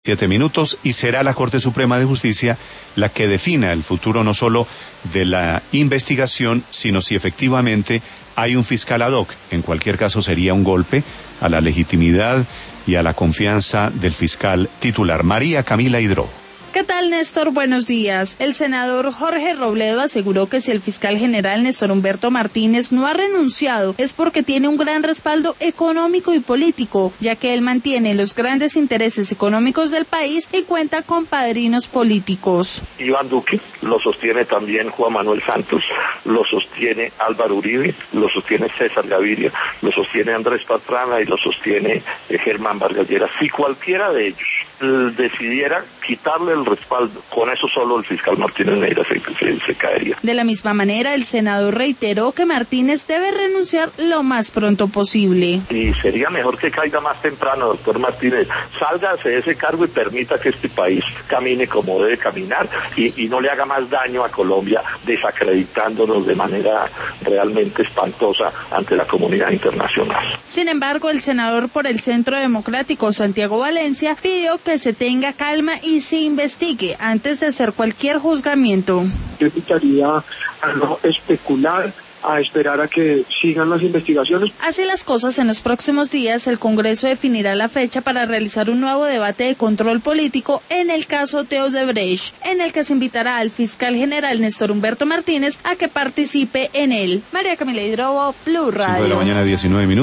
7 minutos, y será la Corte Suprema de Justicia la que defina el futuro no solo de la investigación, sino si efectivamente hay un fiscal ad hoc. En cualquier caso sería un golpe a la legitimidad y a la confianza del fiscal titular. María Camila Hidro. ¿Qué tal, Néstor? Buenos días. El senador Jorge Robledo aseguró que si el fiscal general Néstor Humberto Martínez no ha renunciado es porque tiene un gran respaldo económico y político, ya que él mantiene los grandes intereses económicos del país y cuenta con padrinos políticos. Iván Duque, lo sostiene también Juan Manuel Santos, lo sostiene Álvaro Uribe, lo sostiene César Gaviria, lo sostiene Andrés Pastrana y lo sostiene Germán Vargas Lleras. Si cualquiera de ellos decidiera quitarle el respaldo, con eso solo el fiscal Martínez Neira se caería. De la misma manera, el senador reiteró que Martínez debe renunciar lo más pronto posible. Y sería mejor que caiga más temprano, doctor Martínez. Sálgase de ese cargo y permita que este país camine como debe caminar y no le haga más daño a Colombia, desacreditándonos de manera realmente espantosa ante la comunidad internacional. Sin embargo, el senador por el Centro Democrático, Santiago Valencia, pidió que se tenga calma y se investigue antes de hacer cualquier juzgamiento. Yo invitaría a no especular, a esperar a que sigan las investigaciones. Así las cosas, en los próximos días el Congreso definirá la fecha para realizar un nuevo debate de control político en el caso de Odebrecht, en el que se invitará al fiscal general Néstor Humberto Martínez a que participe en él. María Camila Hidrobo, Blue Radio. 5 de la mañana, 19 minutos.